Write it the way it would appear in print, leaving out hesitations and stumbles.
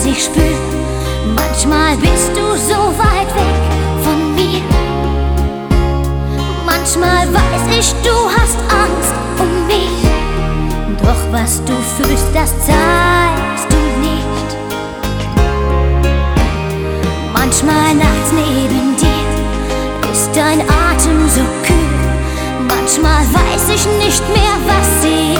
was ich spür. Manchmal bist du so weit weg von mir. Manchmal weiß ich, du hast Angst um mich. Doch was du fühlst, das zeigst du nicht. Manchmal nachts neben dir ist dein Atem so kühl. Manchmal weiß ich nicht mehr, was ich